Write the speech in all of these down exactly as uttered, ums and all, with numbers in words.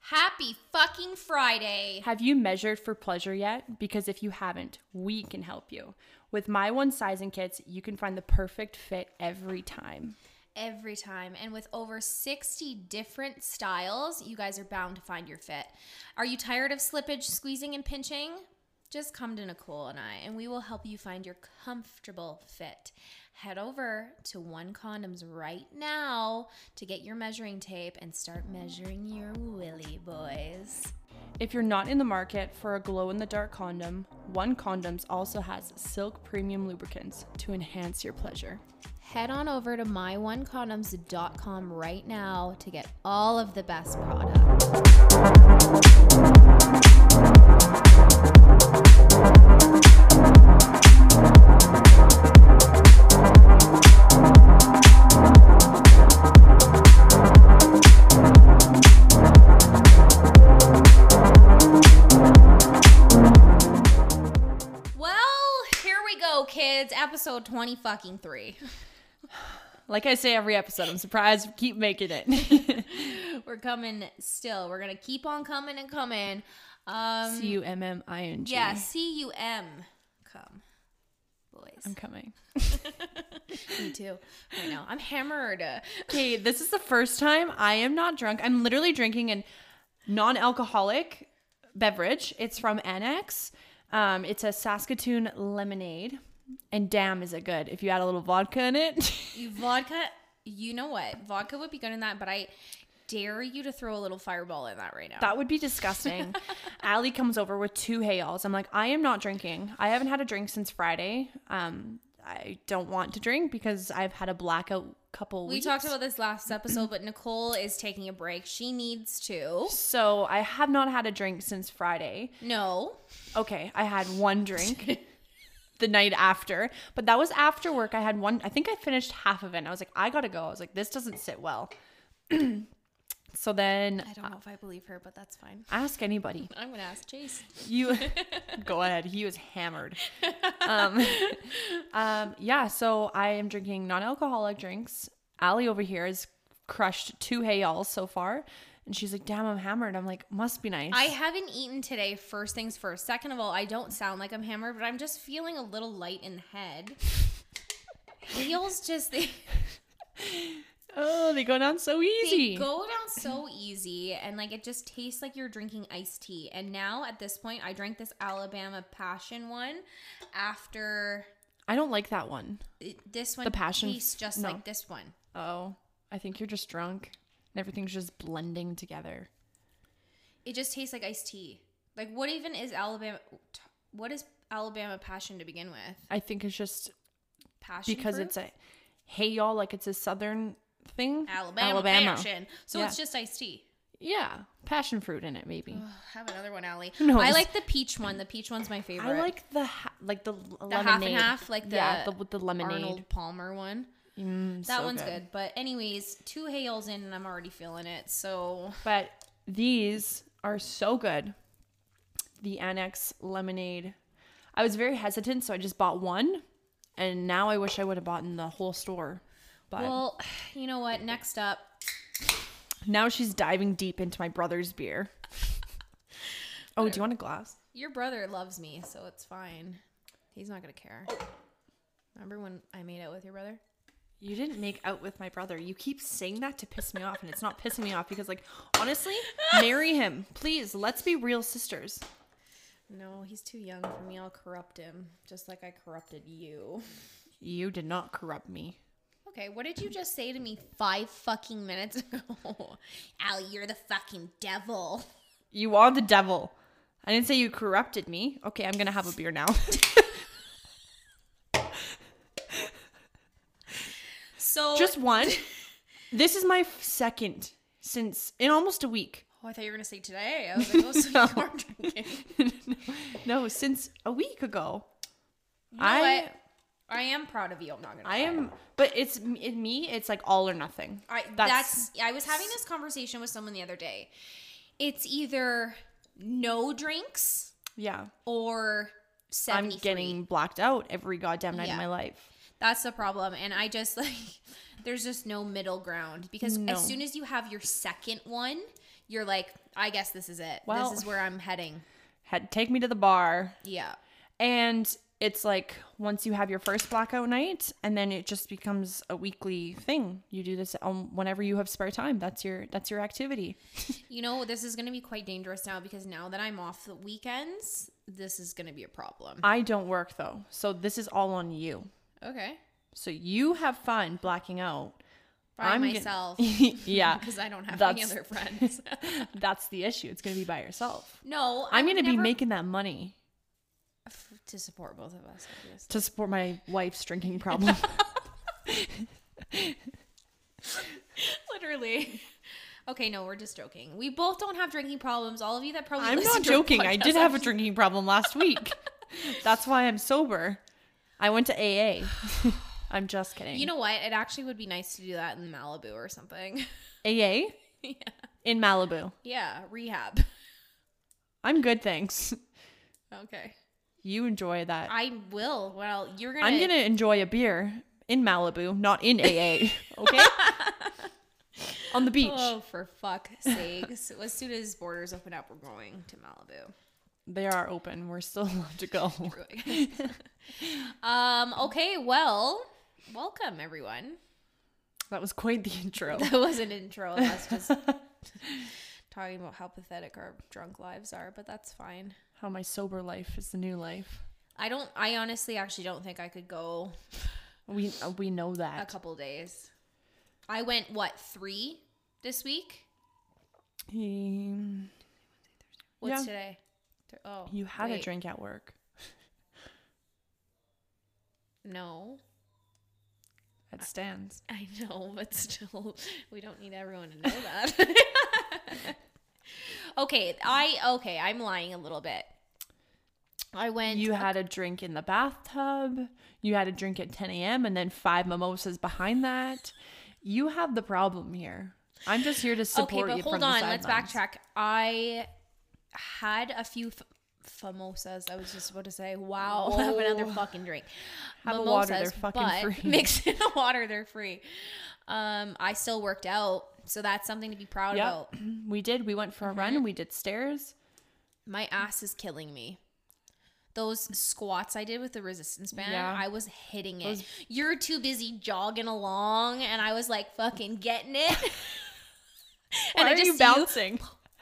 Happy fucking Friday. Have you measured for pleasure yet? Because if you haven't, we can help you. With My One Sizing Kits, you can find the perfect fit every time. Every time. And with over sixty different styles, you guys are bound to find your fit. Are you tired of slippage, squeezing, and pinching? Just come to Nicole and I, and we will help you find your comfortable fit. Head over to One Condoms right now to get your measuring tape and start measuring your willy, boys. If you're not in the market for a glow-in-the-dark condom, One Condoms also has Silk Premium Lubricants to enhance your pleasure. Head on over to my one condoms dot com right now to get all of the best products. Kids, episode twenty fucking three. Like I say every episode, I'm surprised we keep making it. We're coming still. We're gonna keep on coming and coming. Um, C U M M I N G. Yeah, C U M. Come, boys. I'm coming. Me too. I know. I'm hammered. Okay, this is the first time I am not drunk. I'm literally drinking a non-alcoholic beverage. It's from Annex. Um, it's a Saskatoon lemonade. And damn, is it good if you add a little vodka in it. You vodka, you know what? Vodka would be good in that, but I dare you to throw a little fireball in that right now. That would be disgusting. Allie comes over with two Hayals. I'm like, I am not drinking. I haven't had a drink since Friday. Um, I don't want to drink because I've had a blackout couple we weeks. We talked about this last episode, but Nicole is taking a break. She needs to. So I have not had a drink since Friday. No. Okay, I had one drink. The night after, but that was after work. I had one, I think I finished half of it and I was like, I gotta go. I was like, this doesn't sit well. So then I don't know if I believe her, but that's fine. Ask anybody. I'm gonna ask Chase. You go ahead. He was hammered. um, um, yeah, so I am drinking non-alcoholic drinks. Allie over here has crushed two Hayals so far. And she's like, damn, I'm hammered. I'm like, must be nice. I haven't eaten today, first things first. Second of all, I don't sound like I'm hammered, but I'm just feeling a little light in the head. Heels just, they... Oh, they go down so easy. They go down so easy. And, like, it just tastes like you're drinking iced tea. And now, at this point, I drank this Alabama Passion one after... I don't like that one. It, this one the passion tastes just no. like this one. Oh, I think you're just drunk. Everything's just blending together. It just tastes like iced tea. Like, what even is Alabama? What is Alabama Passion to begin with? I think it's just passion because fruit? It's a hey y'all, like it's a southern thing. Alabama, Alabama. Passion. So yeah. It's just iced tea. Yeah, passion fruit in it, maybe. Ugh, have another one, Allie. No, I like the peach one. The peach one's my favorite. I like the ha- like the, the lemonade. half and half, like the yeah, the with the lemonade. Arnold Palmer one. Mm, that so one's good. good. But anyways, two Hayals in and I'm already feeling it. So, but these are so good. The Annex lemonade. I was very hesitant, so I just bought one, and now I wish I would have bought in the whole store. But well, you know what? Next up. Now she's diving deep into my brother's beer. Oh, do you want a glass? Your brother loves me, so it's fine. He's not gonna care. Remember when I made out with your brother? You didn't make out with my brother. You keep saying that to piss me off, and it's not pissing me off because, like, honestly, marry him. Please, let's be real sisters. No, he's too young for me. I'll corrupt him, just like I corrupted you. You did not corrupt me. Okay, what did you just say to me five fucking minutes ago? Allie, you're the fucking devil. You are the devil. I didn't say you corrupted me. Okay, I'm going to have a beer now. So just one. This is my second since in almost a week. Oh, I thought you were gonna say today. I was like, oh, so no. you are drinking. No, since a week ago. You know I what? I am proud of you. I'm not gonna. I am, but it's in me. It's like all or nothing. I that's, that's. I was having this conversation with someone the other day. It's either no drinks, yeah, or seventy-three. I'm getting blacked out every goddamn night yeah. of my life. That's the problem. And I just like, there's just no middle ground because no. as soon as you have your second one, you're like, I guess this is it. Well- this is where I'm heading. Had take me to the bar. Yeah. And it's like once you have your first blackout night, and then it just becomes a weekly thing. You do this um, whenever you have spare time. That's your that's your activity. You know, this is going to be quite dangerous now because now that I'm off the weekends, this is going to be a problem. I don't work though, so this is all on you. Okay. So you have fun blacking out. By I'm gonna- myself. Yeah, Because I don't have that's- any other friends. that's the issue. It's gonna be by yourself. No. I'm I've gonna be never- making that money F- to support both of us, obviously. to support my wife's drinking problem. Literally. Okay, no, we're just joking. We both don't have drinking problems. All of you that probably I'm listen not to our joking. I podcast did have a episodes- drinking problem last week. That's why I'm sober. I went to A A. I'm just kidding. You know what? It actually would be nice to do that in Malibu or something. A A Yeah. in Malibu. Yeah, rehab. I'm good, thanks. Okay. You enjoy that. I will. Well, you're gonna. I'm gonna enjoy a beer in Malibu, not in A A. Okay. On the beach. Oh, for fuck's sakes! As soon as borders open up, we're going to Malibu. They are open. We're still allowed to go. um. Okay. Well, welcome everyone. That was quite the intro. That was an intro of us just talking about how pathetic our drunk lives are, but that's fine. How my sober life is the new life. I don't. I honestly, actually, don't think I could go We uh, we know a that. couple days. I went what three this week? Um, What's Yeah. today? Th- Oh, you had a wait. drink at work. No, It stands. I know, but still, we don't need everyone to know that. okay, I okay. I'm lying a little bit. I went. You had a drink in the bathtub. You had a drink at ten a.m. and then five mimosas behind that. You have the problem here. I'm just here to support okay, but you hold from the on. Let's sidelines. backtrack. I had a few f- famosas. I was just about to say, wow, have another Whoa. fucking drink. Have a water, they're Mimosas, fucking but free. Mix in a water, they're free. Um, I still worked out, so that's something to be proud Yep. about. We did. We went for a run. We did stairs. My ass is killing me. Those squats I did with the resistance band, Yeah. I was hitting it. Those- You're too busy jogging along, and I was like fucking getting it. Why I are just you see bouncing?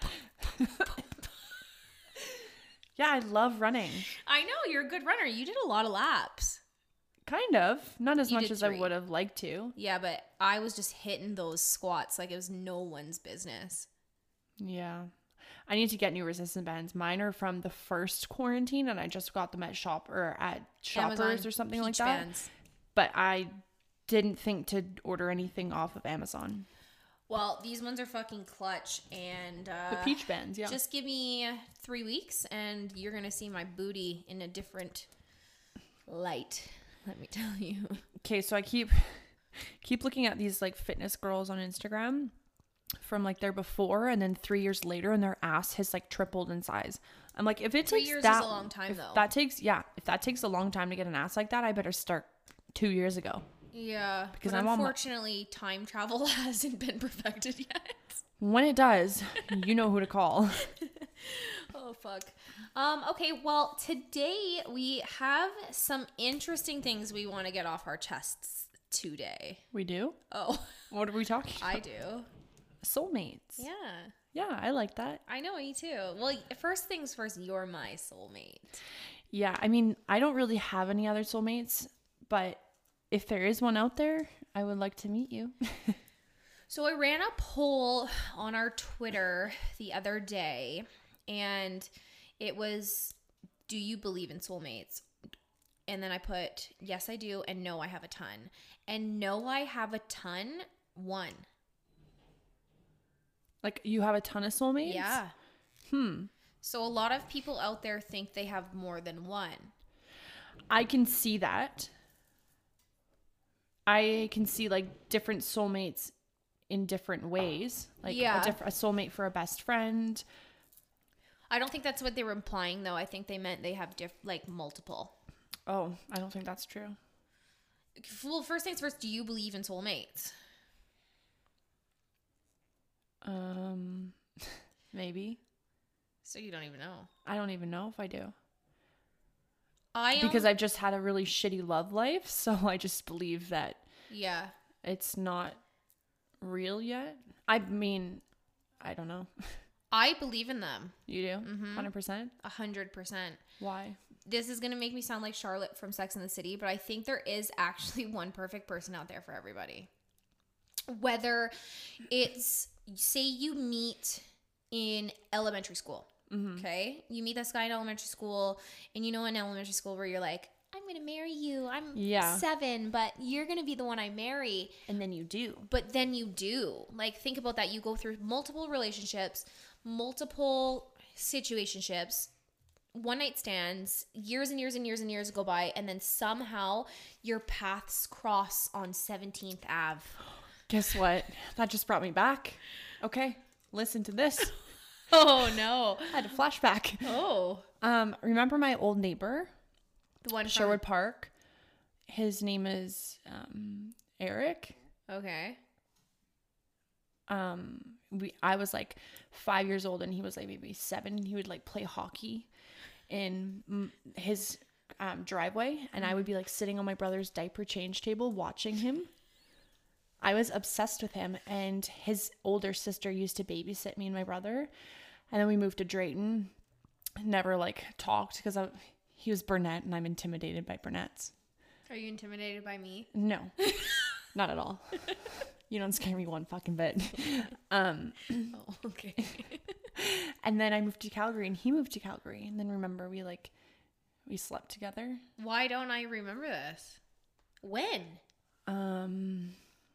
Yeah, I love running. I know you're a good runner. You did a lot of laps. Kind of. Not as You much did as I three. would have liked to. Yeah, but I was just hitting those squats like it was no one's business. Yeah. I need to get new resistant bands. Mine are from the first quarantine and I just got them at shop or at Shoppers Amazon or something like Peach that. Bands. But I didn't think to order anything off of Amazon. Well, these ones are fucking clutch, and uh, The peach bands, yeah. just give me three weeks, and you're gonna see my booty in a different light. Let me tell you. Okay, so I keep keep looking at these like fitness girls on Instagram from like their before and then three years later and their ass has like tripled in size. I'm like, if it Three takes years is that a long time, if though. That takes yeah, if that takes a long time to get an ass like that, I better start two years ago. Yeah, Because but I'm on my- unfortunately, time travel hasn't been perfected yet. When it does, you know who to call. Oh fuck. Um, okay, well, today we have some interesting things we want to get off our chests today. We do? Oh, What are we talking about? I do. Soulmates. Yeah. Yeah, I like that. I know, me too. Well, first things first, you're my soulmate. Yeah, I mean, I don't really have any other soulmates, but if there is one out there, I would like to meet you. So I ran a poll on our Twitter the other day, and it was, do you believe in soulmates? And then I put, yes, I do, and no, I have a ton. And no, I have a ton, one. Like, you have a ton of soulmates? Yeah. Hmm. So a lot of people out there think they have more than one. I can see that. I can see like different soulmates in different ways. Like Yeah. a, diff- a soulmate for a best friend. I don't think that's what they were implying, though. I think they meant they have diff- like multiple. Oh, I don't think that's true. Well, first things first, do you believe in soulmates? Um, maybe. So you don't even know. I don't even know if I do. I Because only- I've just had a really shitty love life, so I just believe that yeah. it's not real yet. I mean, I don't know. I believe in them. You do? Mm-hmm. one hundred percent? A hundred percent. Why? This is going to make me sound like Charlotte from Sex and the City, but I think there is actually one perfect person out there for everybody. Whether it's, say you meet in elementary school, Mm-hmm. okay? You meet this guy in elementary school, and you know in elementary school where you're like, I'm going to marry you. I'm Yeah. seven, but you're going to be the one I marry. And then you do. But then you do. Like, think about that. You go through multiple relationships, multiple situationships, one night stands, years and years and years and years go by, and then somehow your paths cross on seventeenth Avenue. Guess what? That just brought me back. Okay, listen to this. Oh, no. I had a flashback. Oh. Um, remember my old neighbor, The one from... Sherwood Park? His name is um, Eric. Okay. Um, we I was like five years old and he was like maybe seven. He would like play hockey in mm, his um, driveway, and I would be like sitting on my brother's diaper change table watching him. I was obsessed with him, and his older sister used to babysit me and my brother, and then we moved to Drayton. Never like talked because he was brunette and I'm intimidated by brunettes. Are you intimidated by me? No, not at all. You don't scare me one fucking bit. Um, Oh, okay. and then I moved to Calgary and he moved to Calgary. And then remember we like, we slept together. Why don't I remember this? When? Um,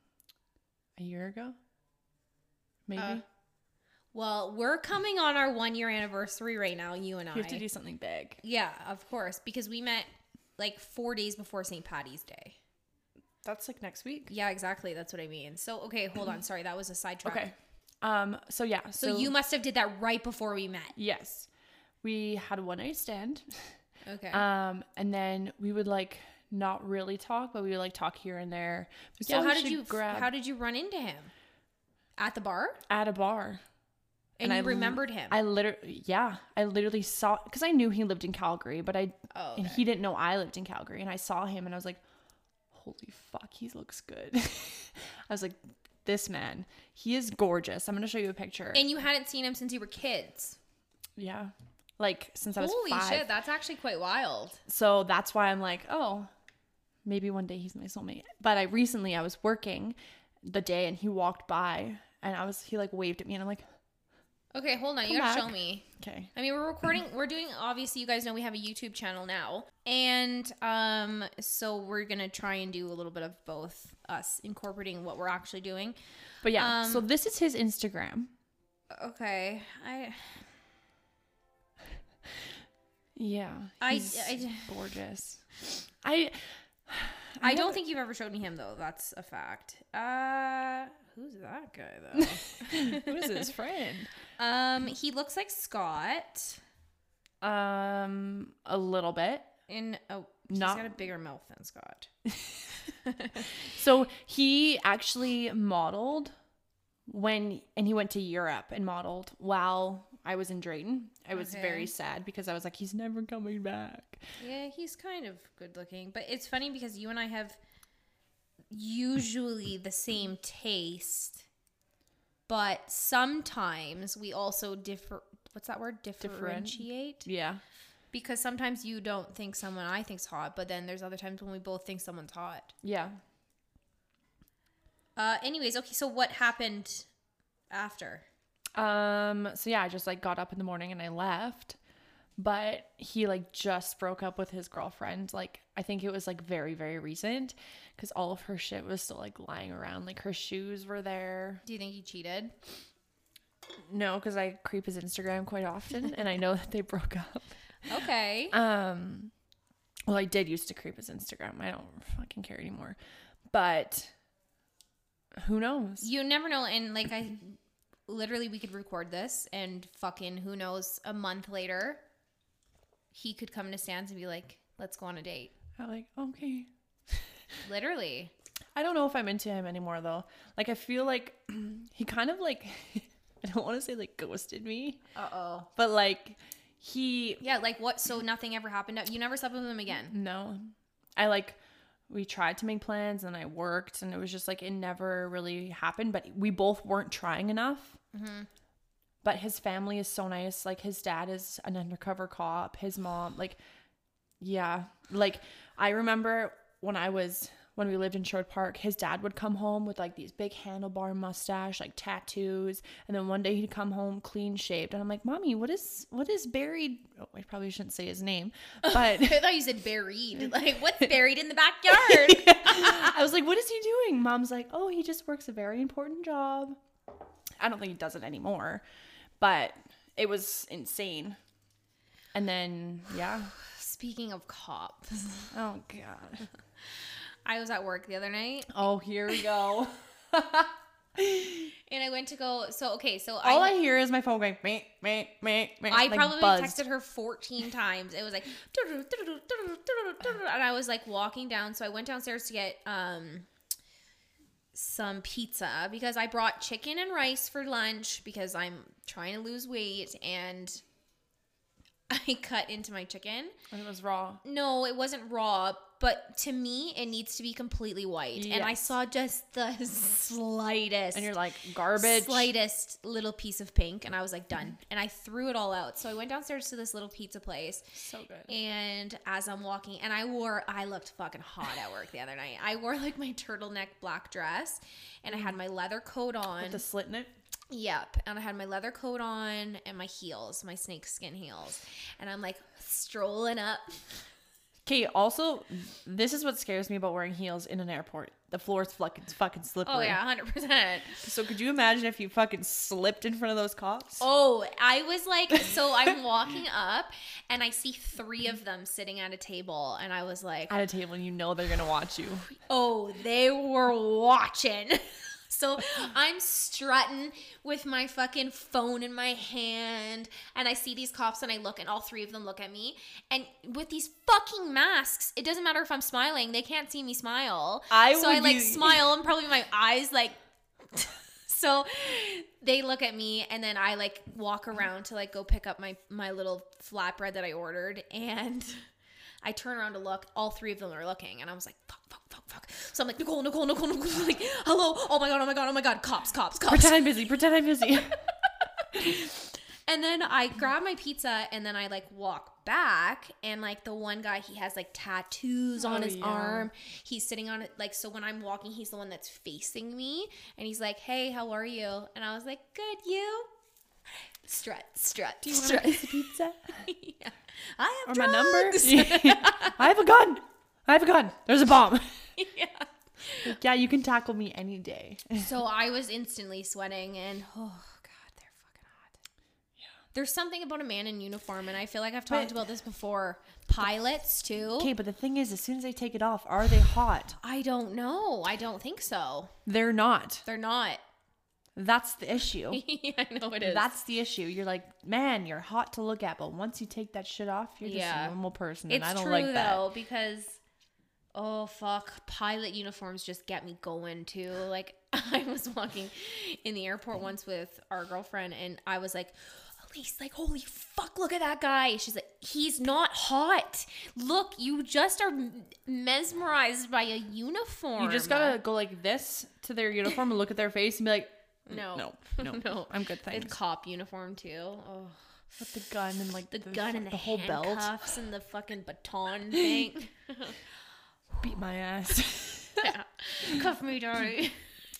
a year ago? Maybe. Uh, Well, we're coming on our one year anniversary right now, you and I. We have to do something big. Yeah, of course, because we met like four days before Saint Patty's Day. That's like next week. Yeah, exactly. That's what I mean. So, okay, hold on. Sorry, that was a sidetrack. Okay. Um, so yeah. So, So, you must have did that right before we met. yes, we had a one night stand. Okay. Um, and then we would like not really talk, but we would like talk here and there. But so yeah, we how did should you grab how did you run into him? At the bar? at a bar? And, And you I l- remembered him. I literally, yeah, I literally saw, because I knew he lived in Calgary, but I, oh, and okay. he didn't know I lived in Calgary, and I saw him and I was like, holy fuck, he looks good. I was like, this man, he is gorgeous. I'm going to show you a picture. And you hadn't seen him since you were kids. Yeah. Like since I was Holy five. shit, that's actually quite wild. So that's why I'm like, oh, maybe one day he's my soulmate. But I recently, I was working the day and he walked by and I was, he like waved at me and I'm like, Okay, hold on. Come You gotta back. show me. okay. I mean, we're recording. We're doing. Obviously, you guys know we have a YouTube channel now, and um, so we're gonna try and do a little bit of both us incorporating what we're actually doing. But yeah, Um, so this is his Instagram. Okay, I. Yeah. I- He's I- gorgeous. I I don't think you've ever showed me him though. That's a fact. Uh, who's that guy though? who is his friend? um, he looks like Scott. Um a little bit. In oh, he's Not- got a bigger mouth than Scott. So he actually modeled when and he went to Europe and modeled while I was in Drayton. I was Okay. very sad because I was like, he's never coming back. Yeah, he's kind of good looking, but it's funny because you and I have usually the same taste, but sometimes we also differ. What's that word? Differentiate. Yeah. Because sometimes you don't think someone I think's hot, but then there's other times when we both think someone's hot. Yeah. Uh, anyways, okay, so what happened after? Um, so yeah, I just like got up in the morning and I left. But he like just broke up with his girlfriend. Like I think it was like very, very recent because all of her shit was still like lying around. Like her shoes were there. Do you think he cheated? No, because I creep his Instagram quite often and I know that they broke up. Okay. Um, well, I did used to creep his Instagram. I don't fucking care anymore. But who knows? You never know, and like I literally we could record this and fucking who knows, a month later he could come to Stan's and be like, let's go on a date. I'm like, okay. Literally. I don't know if I'm into him anymore though. Like I feel like he kind of like I don't want to say like ghosted me, Uh-oh. but like he, Yeah, like what? So nothing ever happened? You never slept with him again? no, I like, we tried to make plans and I worked and it was just like, it never really happened, but we both weren't trying enough. Mm-hmm. But his family is so nice. Like his dad is an undercover cop, his mom, like, yeah, like I remember when I was, when we lived in Sherwood Park, his dad would come home with like these big handlebar mustache, like tattoos. And then one day he'd come home clean shaved. And I'm like, Mommy, what is, what is buried? Oh, I probably shouldn't say his name, but I thought you said buried. Like, what's buried in the backyard? I was like, what is he doing? Mom's like, oh, he just works a very important job. I don't think he does it anymore, but it was insane. And then, yeah. Speaking of cops, Oh, God. I was at work the other night. Oh, here we go. And I went to go. So, okay. So All I, I, hear is my phone going, meh, meh, meh, meh. I like probably buzzed. texted her fourteen times. It was like, and I was like walking down. So I went downstairs to get um some pizza because I brought chicken and rice for lunch because I'm trying to lose weight, and I cut into my chicken. And it was raw. No, it wasn't raw, but to me, it needs to be completely white. And I Yes. saw just the slightest. And you're like, garbage. Slightest little piece of pink, and I was like, done. And I threw it all out. So I went downstairs to this little pizza place. So good. And as I'm walking, and I wore, I looked fucking hot at work the other night. I wore like my turtleneck black dress, and I had my leather coat on. With the slit in it. Yep. And I had my leather coat on and my heels, my snakeskin heels. And I'm like strolling up. Okay, also, this is what scares me about wearing heels in an airport. The floor is fucking, fucking slippery. Oh, yeah, one hundred percent. So could you imagine if you fucking slipped in front of those cops? Oh, I was like, so I'm walking up and I see three of them sitting at a table. And I was like, At a table, and you know they're going to watch you. oh, they were watching. So I'm strutting with my fucking phone in my hand, and I see these cops, and I look, and all three of them look at me. And with these fucking masks, it doesn't matter if I'm smiling; they can't see me smile. I so I would like be- smile, and probably my eyes like. So they look at me, and then I like walk around to like go pick up my my little flatbread that I ordered, and I turn around to look. All three of them are looking, and I was like, fuck, fuck, fuck, fuck. So I'm like, Nicole, Nicole, Nicole, Nicole, like, hello, oh my god, oh my god, oh my god, cops, cops, cops. Pretend I'm busy. Pretend I'm busy. And then I grab my pizza, and then I like walk back, and like the one guy, he has like tattoos on Oh, his yeah. arm. He's sitting on it, like, so when I'm walking, he's the one that's facing me, and he's like, hey, how are you? And I was like, good, you? Strut, strut, Do you want strut. a piece of pizza? Yeah. I have Or my number? drugs. I have a gun. I have a gun. There's a bomb. Yeah. Like, yeah, you can tackle me any day. So I was instantly sweating, and oh god, they're fucking hot. Yeah. There's something about a man in uniform, and I feel like I've talked But- about this before. Pilots too. Okay, but the thing is, as soon as they take it off, are they hot? I don't know. I don't think so. They're not. They're not. That's the issue. Yeah, I know it is. That's the issue. You're like, man, you're hot to look at, but once you take that shit off, you're just Yeah. a normal person, it's and I don't true like that. though, because oh fuck, pilot uniforms just get me going too. Like I was walking in the airport once with our girlfriend, and I was like, Elise, like, holy fuck, look at that guy. She's like, he's not hot. Look, you just are mesmerized by a uniform. You just gotta go like this to their uniform and look at their face and be like, no, no, no, no. I'm good, The thanks. cop uniform too. Oh. With the gun and like The, gun and the, the whole belt. handcuffs and the fucking baton thing. Beat my ass. Yeah. Cuff me, Dory.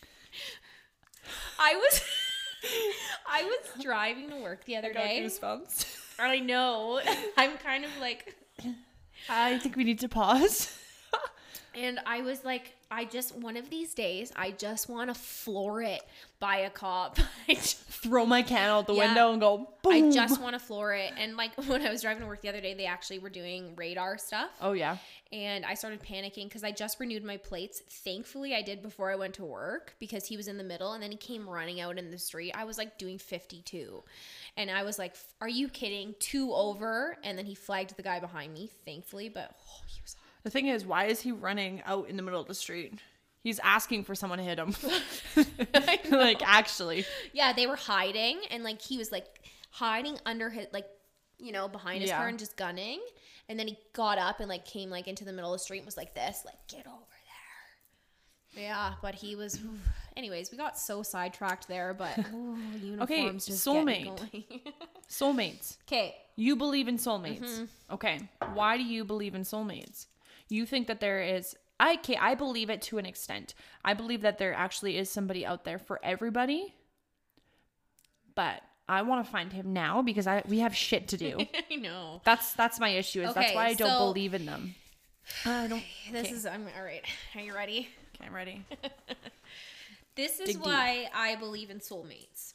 I was I was driving to work the other I got day. goosebumps. I know. I'm kind of like, I think we need to pause. and I was like, I just, one of these days, I just want to floor it by a cop. I just, Throw my can out the Yeah. window and go boom. I just want to floor it. And like when I was driving to work the other day, they actually were doing radar stuff. Oh yeah. And I started panicking because I just renewed my plates. Thankfully, I did before I went to work because he was in the middle, and then he came running out in the street. I was like doing fifty-two. And I was like, are you kidding? Two over. And then he flagged the guy behind me, thankfully. But oh, he was hot. The thing is, why is he running out in the middle of the street? He's asking for someone to hit him. Like, actually. Yeah, they were hiding, and like he was like hiding under his, like, you know, behind his Yeah. car and just gunning. And then he got up and like came like into the middle of the street and was like this, like, get over there. Yeah, but he was. Oof. Anyways, we got so sidetracked there, but ooh, uniforms Okay, just soulmate. going. Soulmates. Okay. You believe in soulmates. Mm-hmm. Okay. Why do you believe in soulmates? You think that there is. I okay, I believe it to an extent. I believe that there actually is somebody out there for everybody. But I want to find him now because I we have shit to do. I know. That's that's my issue. Is that's Okay, why I don't so- believe in them. I don't. This okay. is. I'm all right. Are you ready? Okay, I'm ready. This is Dig deep. why I believe in soulmates.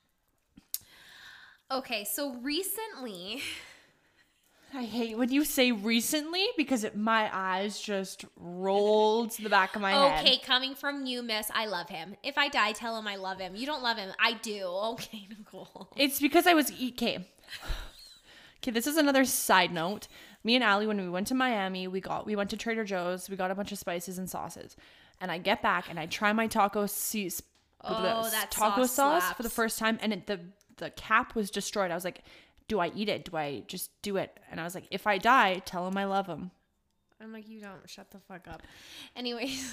Okay, so recently, I hate when you say recently because it, my eyes just rolled to the back of my head. okay, coming from you, miss, I love him. If I die, tell him I love him. You don't love him. I do. Okay, Nicole. It's because I was okay. Okay, this is another side note. Me and Allie, when we went to Miami, we got we went to Trader Joe's. We got a bunch of spices and sauces, and I get back and I try my taco seas, Oh, that taco sauce sauce slaps. for the first time, and it, the the cap was destroyed. I was like, do I eat it? Do I just do it? And I was like, if I die, tell him I love him. I'm like, you don't. Shut the fuck up. Anyways.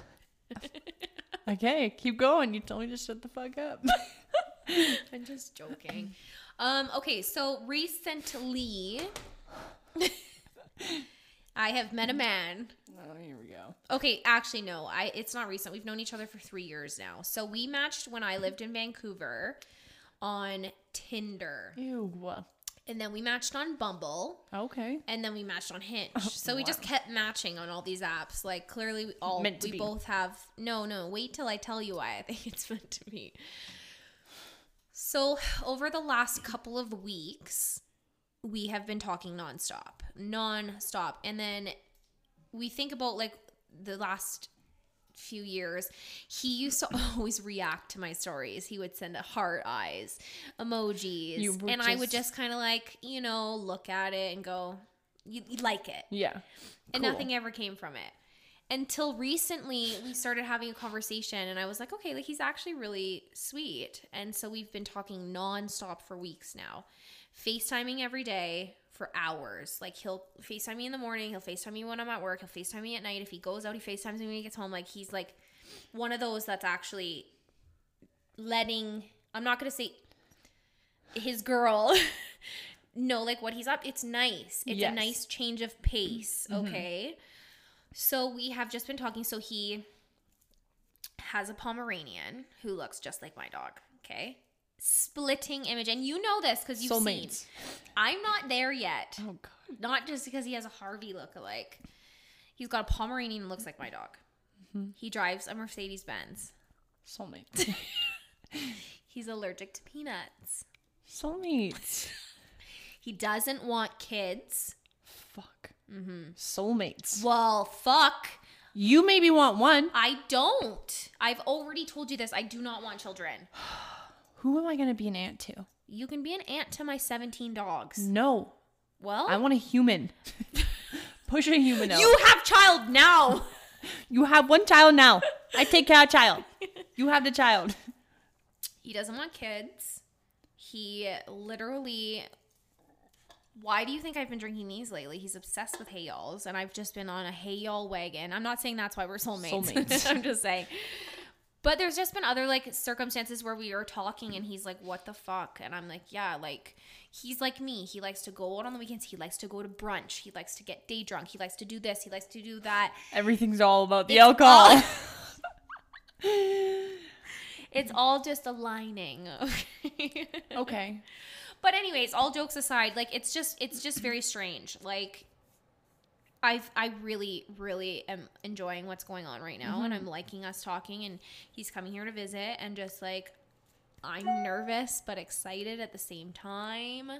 Okay, keep going. You told me to shut the fuck up. I'm just joking. Um, okay, so recently I have met a man. Oh, here we go. Okay, actually no, I it's not recent. We've known each other for three years now. So we matched when I lived in Vancouver on Tinder. Ew. And then we matched on Bumble. Okay. And then we matched on Hinge. So we just kept matching on all these apps. Like clearly we all Meant to we be. both have no, no, wait till I tell you why I think it's meant to be. So over the last couple of weeks, we have been talking nonstop. Nonstop. And then we think about like the last few years, he used to always react to my stories. He would send a heart eyes, emojis, You were and I would just- just kind of like, you know, look at it and go, you, you like it. Yeah. And Cool. nothing ever came from it. Until recently, we started having a conversation, and I was like, okay, like he's actually really sweet. And so we've been talking nonstop for weeks now, FaceTiming every day for hours. Like he'll FaceTime me in the morning, he'll FaceTime me when I'm at work, he'll FaceTime me at night. If he goes out, he FaceTimes me when he gets home. Like he's like one of those that's actually letting, I'm not going to say his girl know like what he's up. It's nice. It's Yes. a nice change of pace. Okay. So we have just been talking. So he has a Pomeranian who looks just like my dog. Okay. Splitting image. And you know this because you've Soulmates. seen. I'm not there yet. Oh god. Not just because he has a Harvey lookalike. He's got a Pomeranian that looks like my dog. He drives a Mercedes Benz. Soulmates. He's allergic to peanuts. Soulmates. He doesn't want kids. Fuck. Mm-hmm. Soulmates. Well, fuck. You maybe want one. I don't. I've already told you this. I do not want children. Who am I going to be an aunt to? You can be an aunt to my seventeen dogs. No. Well, I want a human. Push a human out. you have child now. You have one child now. I take care of child. You have the child. He doesn't want kids. He literally. Why do you think I've been drinking these lately? He's obsessed with Hey Y'alls, and I've just been on a Hey Y'all wagon. I'm not saying that's why we're soulmates. Soulmates. I'm just saying. But there's just been other like circumstances where we are talking and he's like, what the fuck? And I'm like, yeah, like he's like me. He likes to go out on the weekends. He likes to go to brunch. He likes to get day drunk. He likes to do this. He likes to do that. Everything's all about the It's alcohol. all- It's all just aligning. Okay. Okay. But anyways, all jokes aside, like it's just it's just very strange. Like I've I really really am enjoying what's going on right now, and I'm liking us talking, and he's coming here to visit, and just like I'm nervous but excited at the same time.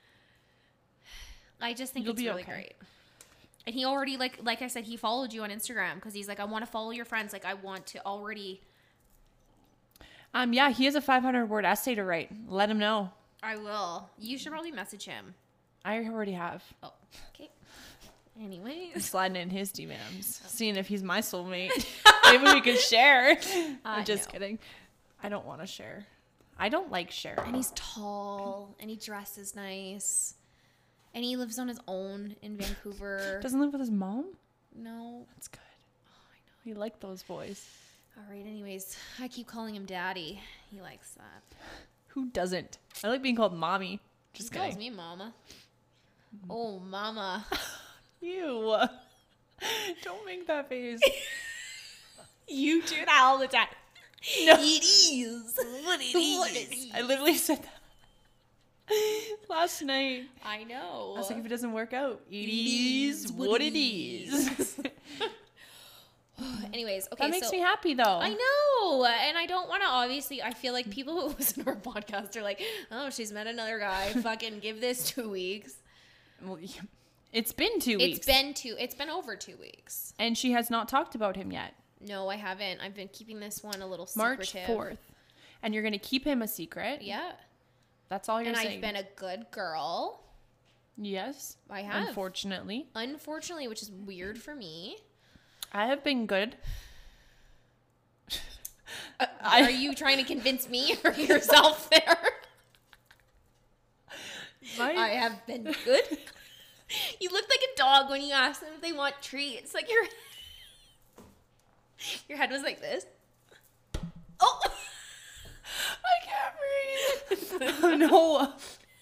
I just think You'll it's be really okay. great. And he already like like I said, he followed you on Instagram because he's like, I want to follow your friends. Like I want to already. Um. Yeah, he has a five hundred word essay to write. Let him know. I will. You should probably message him. I already have. Oh, okay. Anyways. Sliding in his D Ms, seeing if he's my soulmate. Maybe we could share. I'm just know. kidding. I don't want to share. I don't like sharing. And he's tall, and he dresses nice, and he lives on his own in Vancouver. Doesn't live with his mom? No. That's good. Oh, I know. You like those boys. All right, anyways, I keep calling him daddy. He likes that. Who doesn't? I like being called mommy. Just he kidding. calls me mama. Oh, mama. Ew. Don't make that face. You do that all the time. No. It is what it is. What it is. I literally said that last night. I know. I was like, if it doesn't work out, it is is what what it it is. Anyways, okay, That makes so me happy, though. I know, and I don't want to. Obviously, I feel like people who listen to our podcast are like, "Oh, she's met another guy. Fucking give this two weeks." Well, yeah. It's been two weeks. It's been two. It's been over two weeks. And she has not talked about him yet. No, I haven't. I've been keeping this one a little March secretive. fourth. And you're going to keep him a secret. Yeah. That's all you're And saying. I've been a good girl. Yes. I have. Unfortunately. Unfortunately, which is weird for me. I have been good. Uh, I- are you trying to convince me or yourself there? My- I have been good. You look like a dog when you ask them if they want treats. Like your your head was like this. Oh, I can't breathe. Oh, no.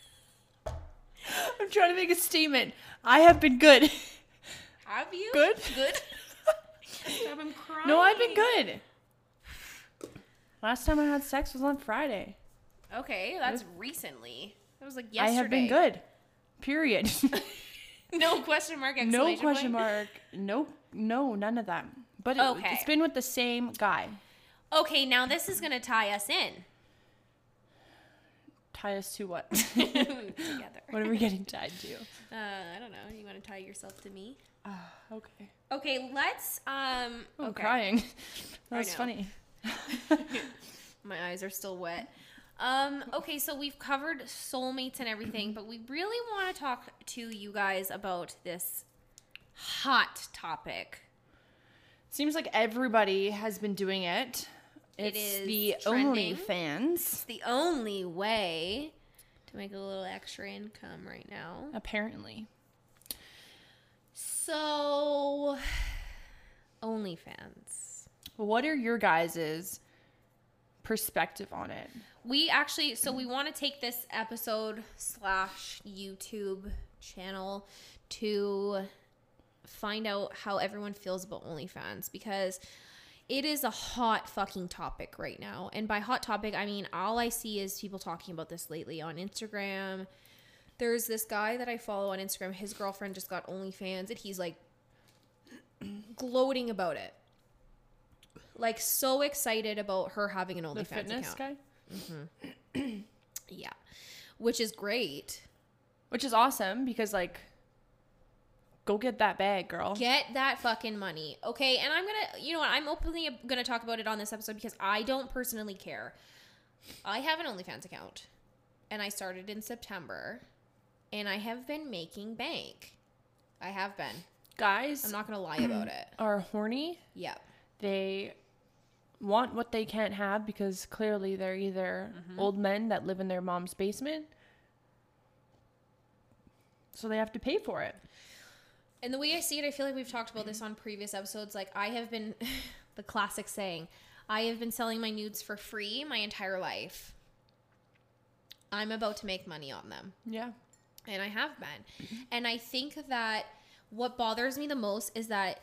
I'm trying to make a statement. I have been good. have you? Good? Good. Stop, I'm crying. No, I've been good. Last time I had sex was on Friday. Okay, that's recently. That was like yesterday. I have been good. Period. No question mark. No Exclamation question point. mark. No, no, none of that. But it, Okay. it's been with the same guy. Okay, now this is gonna tie us in Tie us to what? together. What are we getting tied to? Uh, I don't know. You want to tie yourself to me? Uh, okay. Okay, let's. Um. I'm okay. crying. That I was know. funny. My eyes are still wet. Um, okay, so we've covered soulmates and everything, but we really want to talk to you guys about this hot topic. Seems like everybody has been doing it. It It's is the trending. OnlyFans. It's the only way to make a little extra income right now. Apparently. So, OnlyFans. What are your guys' perspective on it? We actually, so we want to take this episode slash YouTube channel to find out how everyone feels about OnlyFans, because it is a hot fucking topic right now. And by hot topic, I mean, all I see is people talking about this lately on Instagram. There's this guy that I follow on Instagram. His girlfriend just got OnlyFans, and he's like gloating about it. Like, so excited about her having an OnlyFans The fitness account. guy? Yeah. Which is great. Which is awesome because, like, go get that bag, girl. Get that fucking money. Okay. And I'm going to, you know what? I'm openly going to talk about it on this episode because I don't personally care. I have an OnlyFans account and I started in September and I have been making bank. I have been. Guys I'm not going to lie about it. are horny. Yep. They want what they can't have because clearly they're either Mm-hmm. old men that live in their mom's basement. So they have to pay for it. And the way I see it, I feel like we've talked about this on previous episodes. Like, I have been, the classic saying, I have been selling my nudes for free my entire life. I'm about to make money on them. Yeah. And I have been. And I think that what bothers me the most is that,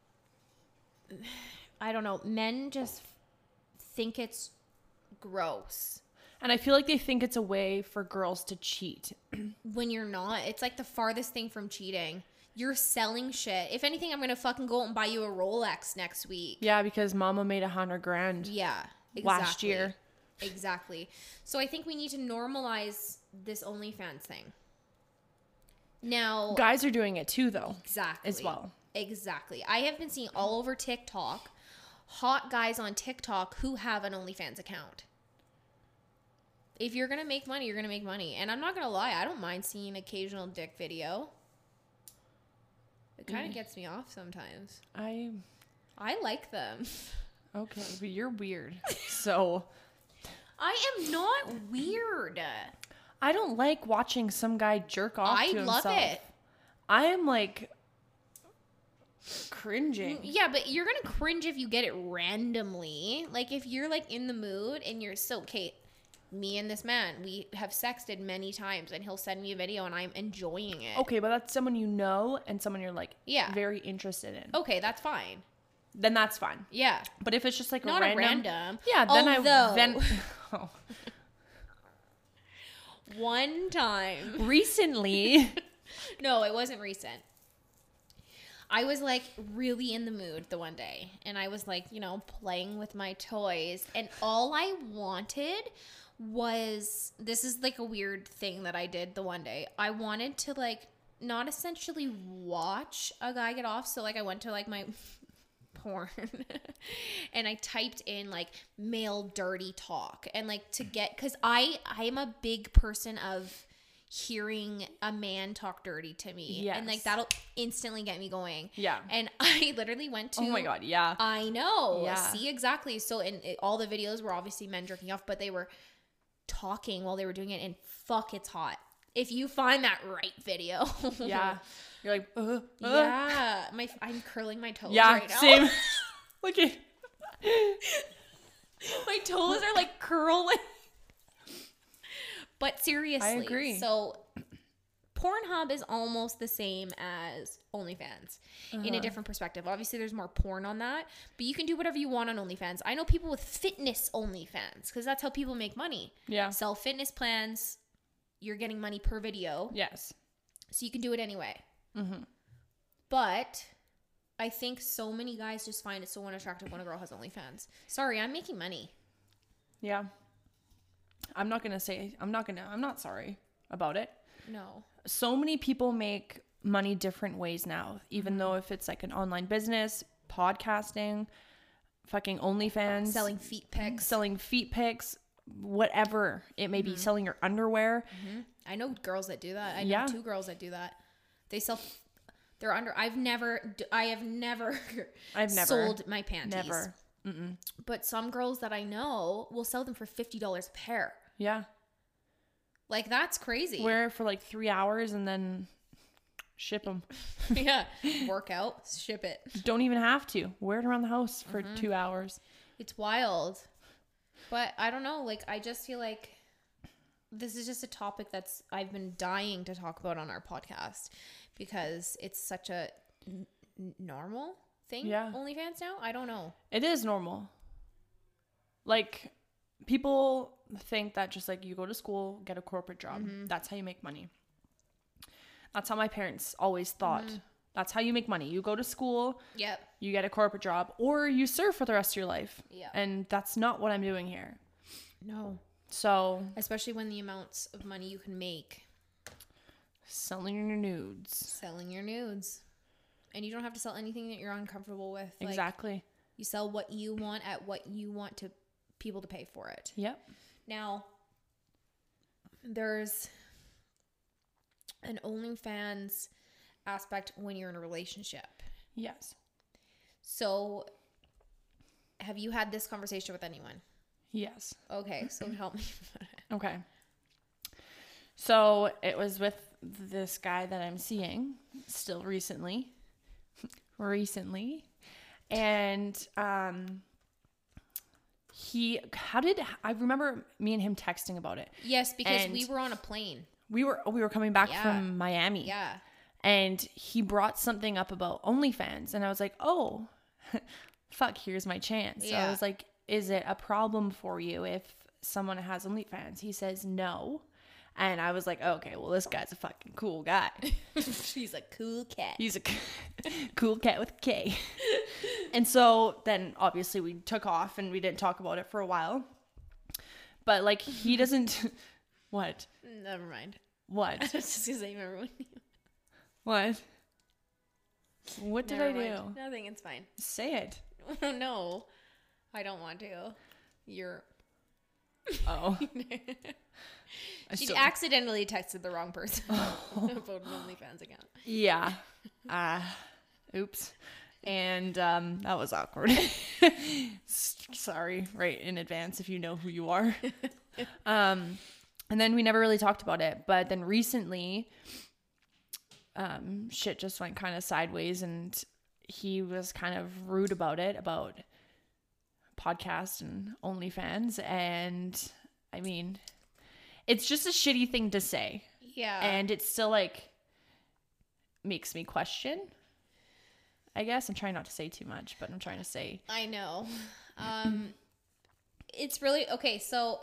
I don't know, men just think it's gross. And I feel like they think it's a way for girls to cheat. When you're not. It's like the farthest thing from cheating. You're selling shit. If anything, I'm going to fucking go out and buy you a Rolex next week. Yeah, because mama made a hundred grand Yeah. Exactly. last year. Exactly. So I think we need to normalize this OnlyFans thing. Now, Guys are doing it too, though. exactly. As well. Exactly. I have been seeing all over TikTok hot guys on TikTok who have an OnlyFans account. If you're going to make money, you're going to make money. And I'm not going to lie, I don't mind seeing an occasional dick video. It kind of gets me off sometimes. I I like them. Okay, but you're weird. So I am not weird. I don't like watching some guy jerk off I to himself. love it. I am like cringing. Yeah, but you're gonna cringe if you get it randomly. Like if you're like in the mood and you're so Kate, me and this man, we have sexted many times and he'll send me a video and I'm enjoying it. Okay, but that's someone you know and someone you're like Yeah. very interested in. Okay, that's fine. Then that's fine. Yeah. But if it's just like Not a a random, random. yeah, then Although, I then oh. one time. Recently. No, it wasn't recent. I was like really in the mood the one day and I was like, you know, playing with my toys and all I wanted was, this is like a weird thing that I did the one day. I wanted to like not essentially watch a guy get off. So like I went to like my porn and I typed in like male dirty talk and like to get, cause I, I'm a big person of hearing a man talk dirty to me. Yes. And like that'll instantly get me going. Yeah. And I literally went to Oh my God, yeah. I know. Yeah. See, exactly. So in it, all the videos were obviously men jerking off, but they were talking while they were doing it and fuck, it's hot. If you find that right video. Yeah. You're like, uh, uh. Yeah. My I'm curling my toes Yeah, right now. same. Look at My toes are like curling. But seriously, I agree. So Pornhub is almost the same as OnlyFans uh-huh. in a different perspective. Obviously, there's more porn on that, but you can do whatever you want on OnlyFans. I know people with fitness OnlyFans because that's how people make money. Yeah. Sell fitness plans. You're getting money per video. Yes. So you can do it anyway. Mm-hmm. But I think so many guys just find it so unattractive when a girl has OnlyFans. Sorry, I'm making money. Yeah. I'm not going to say, I'm not going to, I'm not sorry about it. No. So many people make money different ways now, even mm-hmm. though if it's like an online business, podcasting, fucking OnlyFans. Selling feet pics. Selling feet pics, whatever it may mm-hmm. be, selling your underwear. Mm-hmm. I know girls that do that. I know yeah. two girls that do that. They sell, they're under, I've never, I have never, I've never sold my panties. Never. Mm-mm. But some girls that I know will sell them for fifty dollars a pair. Yeah. Like, that's crazy. Wear it for like three hours and then ship them. Yeah. Work out, ship it. Don't even have to. Wear it around the house for mm-hmm. two hours. It's wild. But I don't know. Like, I just feel like this is just a topic that's I've been dying to talk about on our podcast because it's such a n- normal thing. Yeah. OnlyFans now? I don't know. It is normal. Like, people think that just like you go to school, get a corporate job. Mm-hmm. That's how you make money. That's how my parents always thought. Mm-hmm. That's how you make money. You go to school. Yep. You get a corporate job or you serve for the rest of your life. Yeah. And that's not what I'm doing here. No. So. Especially when the amounts of money you can make. Selling your nudes. Selling your nudes. And you don't have to sell anything that you're uncomfortable with. Exactly. Like, you sell what you want at what you want to people to pay for it. Yep. Now, there's an OnlyFans aspect when you're in a relationship. Yes. So, have you had this conversation with anyone? Yes. Okay, so help me. Okay. So, it was with this guy that I'm seeing still recently. recently. And um he how did I remember me and him texting about it. Yes, because and we were on a plane. We were we were coming back yeah. from Miami. Yeah. And he brought something up about OnlyFans and I was like, "Oh, fuck, here's my chance." Yeah. So I was like, "Is it a problem for you if someone has OnlyFans?" He says, "No." And I was like, okay, well, this guy's a fucking cool guy. He's a cool cat. He's a cool cat with a K. And so then obviously we took off and we didn't talk about it for a while. But like he doesn't. What? Never mind. What? I was just gonna say, remember when you... What? What did Never I do? mind. Nothing. It's fine. Say it. No, I don't want to. You're. Oh. She still- accidentally texted the wrong person about an OnlyFans account. Yeah. Uh, oops. And um, that was awkward. Sorry, right in advance if you know who you are. Um, and then we never really talked about it. But then recently, um, shit just went kind of sideways, and he was kind of rude about it, about podcast and OnlyFans. And I mean, it's just a shitty thing to say. Yeah. And it's still like makes me question. I guess I'm trying not to say too much, but I'm trying to say. I know. Um, it's really okay. So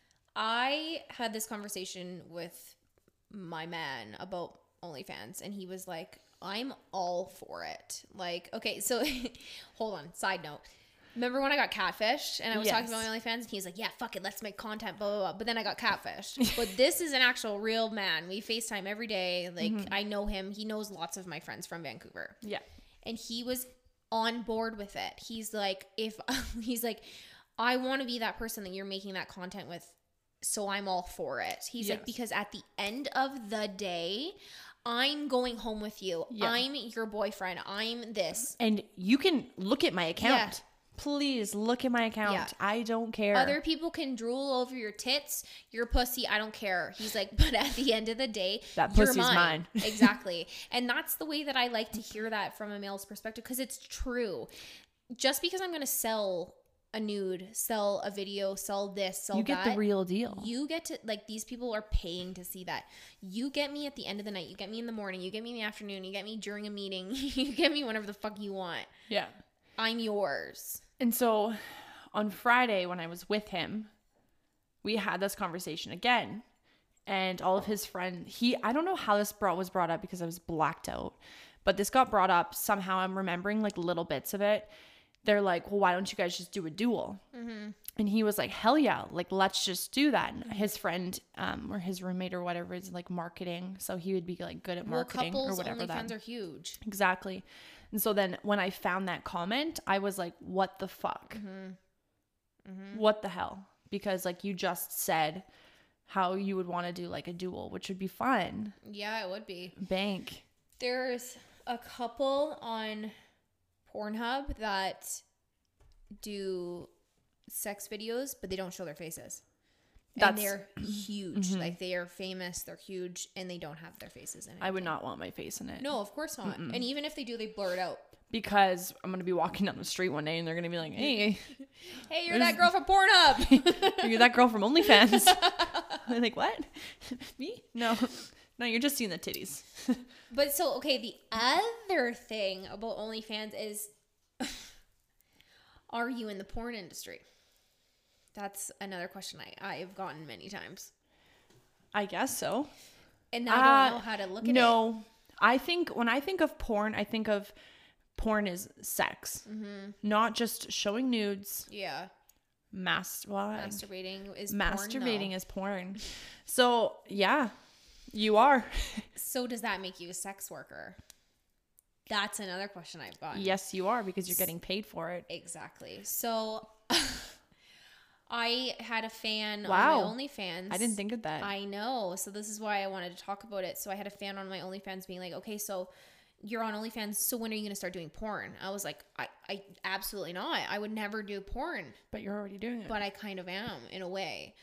I had this conversation with my man about OnlyFans, and he was like, I'm all for it. Like, okay, so hold on. Side note. Remember when I got catfished and I was Yes. talking about OnlyFans, and he was like, yeah, fuck it, let's make content, blah, blah, blah. But then I got catfished. But this is an actual real man. We FaceTime every day. Like, Mm-hmm. I know him. He knows lots of my friends from Vancouver. Yeah. And he was on board with it. He's like, if he's like, I want to be that person that you're making that content with, so I'm all for it. He's Yes. like, because at the end of the day, I'm going home with you. Yeah. I'm your boyfriend. I'm this. And you can look at my account. Yeah. Please look at my account. Yeah. I don't care. Other people can drool over your tits, your pussy. I don't care. He's like, but at the end of the day, That you're pussy's mine. mine. Exactly. And that's the way that I like to hear that from a male's perspective, because it's true. Just because I'm going to sell a nude, sell a video, sell this, sell you get that, the real deal. you get to, like, these people are paying to see that. You get me at the end of the night. You get me in the morning. You get me in the afternoon. You get me during a meeting. You get me whenever the fuck you want. Yeah. I'm yours. And so on Friday when I was with him, we had this conversation again. And all of his friends, he, I don't know how this brought was brought up because I was blacked out, but this got brought up somehow. I'm remembering like little bits of it. They're like, well, why don't you guys just do a duel? Mm-hmm. And he was like, hell yeah, like, let's just do that. And his friend um, or his roommate or whatever is like marketing. So he would be like good at marketing well, or couples whatever OnlyFans that. are huge. Exactly. And so then when I found that comment, I was like, what the fuck? Mm-hmm. Mm-hmm. What the hell? Because like you just said how you would want to do like a duel, which would be fun. Yeah, it would be. Bank. There's a couple on Pornhub that do sex videos, but they don't show their faces. That's- and they're huge. Like, they are famous, they're huge, and they don't have their faces in it. I would not want my face in it. No, of course not. Mm-mm. And even if they do, they blur it out. Because I'm going to be walking down the street one day and they're going to be like, hey, Hey, you're that girl from Pornhub. you're that girl from OnlyFans. I'm like, what? Me? No. No, you're just seeing the titties. But so, okay, the other thing about OnlyFans is, are you in the porn industry? That's another question I, I've gotten many times. I guess so. And I Uh, don't know how to look at it. No, I think when I think of porn, I think of porn as sex, Mm-hmm. not just showing nudes. Yeah. Mas- well, I- Masturbating is masturbating porn, is porn. So yeah, you are. though. So does that make you a sex worker? That's another question I've gotten. Yes, you are, because you're getting paid for it. Exactly. So I had a fan Wow. on my OnlyFans. I didn't think of that. I know. So this is why I wanted to talk about it. So I had a fan on my OnlyFans being like, okay, so you're on OnlyFans, so when are you going to start doing porn? I was like, I, I absolutely not. I would never do porn, But you're already doing it. but I kind of am in a way.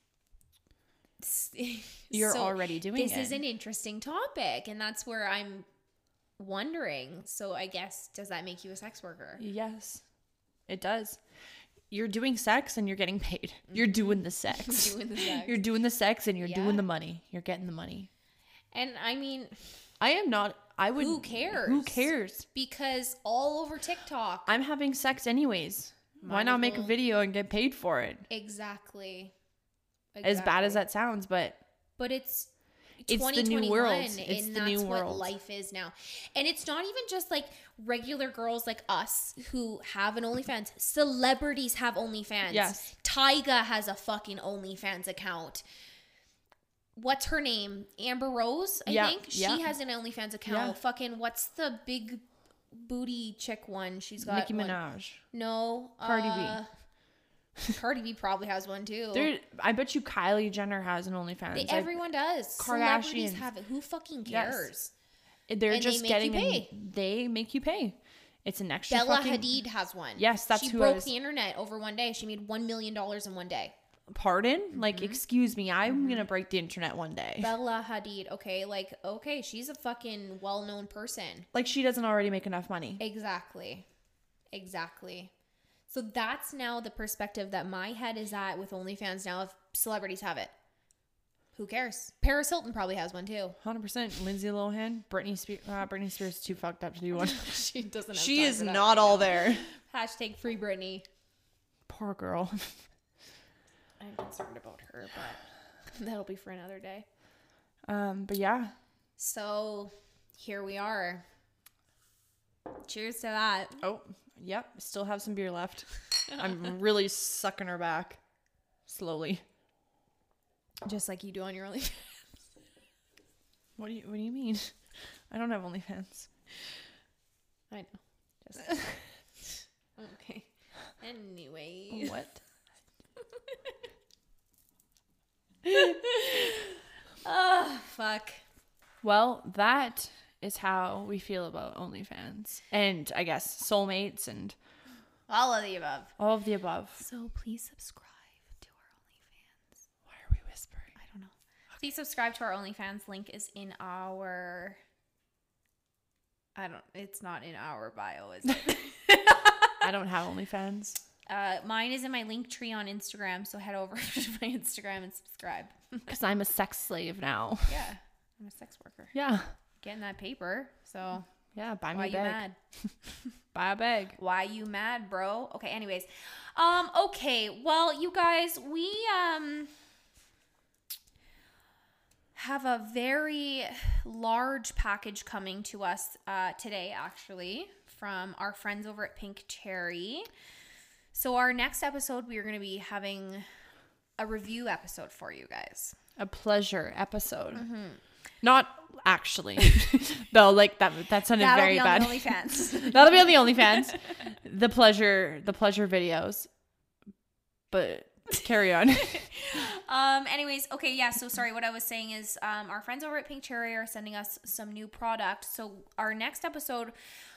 You're So already doing this it. is an interesting topic, and that's where I'm wondering. So I guess, does that make you a sex worker? Yes, it does. You're doing sex and you're getting paid. You're doing the sex. Doing the sex. You're doing the sex and you're Yeah. doing the money. You're getting the money. And I mean, I am not. I would. who cares? Who cares? Because all over TikTok. I'm having sex anyways. Why Might not as make a well. video and get paid for it? Exactly. As bad as Exactly. that sounds, but But it's It's the new twenty twenty-one, world. It's and the that's new what world. life is now. And it's not even just like regular girls like us who have an OnlyFans. Celebrities have OnlyFans. Yes. Tyga has a fucking OnlyFans account. What's her name? Amber Rose, I Yeah, think. yeah. She has an OnlyFans account. Yeah. Fucking what's the big booty chick one? She's got Nicki one. Minaj. No. Cardi B. uh, Cardi B probably has one too. There, I bet you Kylie Jenner has an OnlyFans. They, Like, everyone does. Kardashians. Celebrities have it. Who fucking Yes. cares? they're and they just make getting. you an- pay. they make you pay. It's an extra. Bella fucking, Hadid has one. Yes, that's she who I broke was- the internet over one day. She made one million dollars in one day. Pardon? Mm-hmm. Like, excuse me, I'm gonna break the internet one day. Bella Hadid. Okay, like okay, she's a fucking well-known person. Like, she doesn't already make enough money. Exactly. Exactly. So that's now the perspective that my head is at with OnlyFans now. If celebrities have it, who cares? Paris Hilton probably has one too. one hundred percent. Lindsay Lohan, Britney Spears. Uh, Britney Spears is too fucked up to do one. She doesn't. Have She time is for that not right all now. there. Hashtag free Britney. Poor girl. I'm concerned about her, but that'll be for another day. Um, but yeah. So here we are. Cheers to that. Oh, yep. Still have some beer left. I'm really sucking her back. Slowly. Just like you do on your OnlyFans. What do you What do you mean? I don't have OnlyFans. I know. Just okay. Anyway. What? Oh, fuck. Well, that is how we feel about OnlyFans, and I guess soulmates and All of the above. all of the above. So please subscribe to our OnlyFans. Why are we whispering? I don't know. Please subscribe to our OnlyFans. Link is in our. I don't. It's not in our bio, is it? I don't have OnlyFans. uh, mine is in my link tree on Instagram. So head over to my Instagram and subscribe. Because I'm a sex slave now. Yeah, I'm a sex worker. Yeah. Getting that paper. So Yeah, buy me why a you bag. mad? Buy a bag. Why you mad, bro? Okay, anyways. Um, okay. Well, you guys, we um have a very large package coming to us uh today, actually, from our friends over at Pink Cherry. So our next episode, we are going to be having a review episode for you guys. A pleasure episode. Mm-hmm. Not actually. Though, like that that sounded That'll very be on bad. the OnlyFans. That'll be on the OnlyFans. The pleasure the pleasure videos. But carry on. Um, anyways, okay, yeah, so sorry, what I was saying is um, our friends over at Pink Cherry are sending us some new product. So our next episode,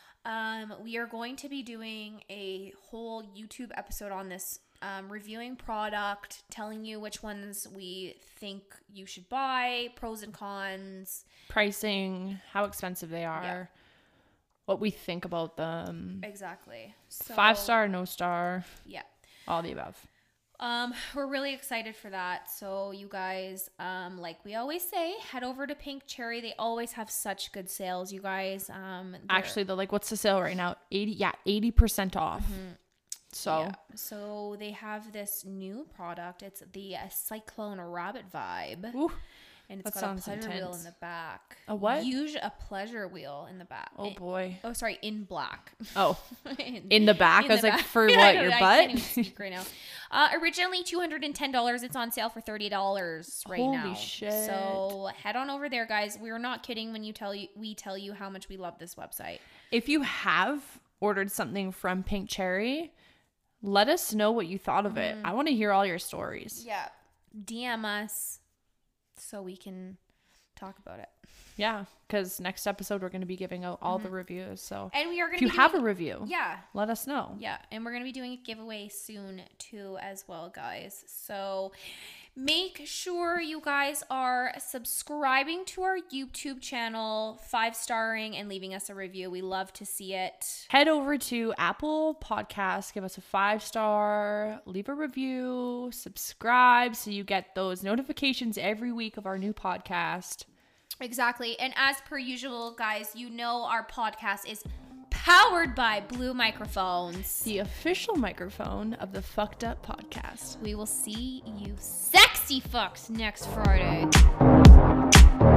um, we are going to be doing a whole YouTube episode on this, um, reviewing product, telling you which ones we think you should buy, pros and cons. Pricing, how expensive they are, Yeah. what we think about them. Exactly. So, Five star, no star, Yeah. all the above. Um, we're really excited for that. So you guys, um, like we always say, head over to Pink Cherry. They always have such good sales, you guys. Um, they're- Actually, the like, what's the sale right now? eighty, yeah, eighty percent off. So yeah. So they have this new product. It's the uh, Cyclone Rabbit Vibe, ooh, and it's that got a sounds pleasure wheel intense. in the back. A what? Usually a pleasure wheel in the back. oh Eh, boy. Oh, sorry, in black. Oh, in, in the back. in I was the like, back. for I what? don't Your know, I butt? can't even speak right now. Uh, originally two hundred ten dollars. It's on sale for thirty dollars right Holy now. shit. So head on over there, guys. We're not kidding when you tell you we tell you how much we love this website. If you have ordered something from Pink Cherry, let us know what you thought of it. I want to hear all your stories. Yeah. D M us so we can talk about it. Yeah, because next episode we're going to be giving out all the reviews. So And we are going if to you be have a doing, review, Yeah. let us know. Yeah, and we're going to be doing a giveaway soon too as well, guys. So make sure you guys are subscribing to our YouTube channel, five-starring, and leaving us a review. We love to see it. Head over to Apple Podcasts, give us a five star, leave a review, subscribe so you get those notifications every week of our new podcast. Exactly. And as per usual, guys, you know our podcast is powered by Blue Microphones. The official microphone of the Fucked Up Podcast. We will see you sexy fucks next Friday.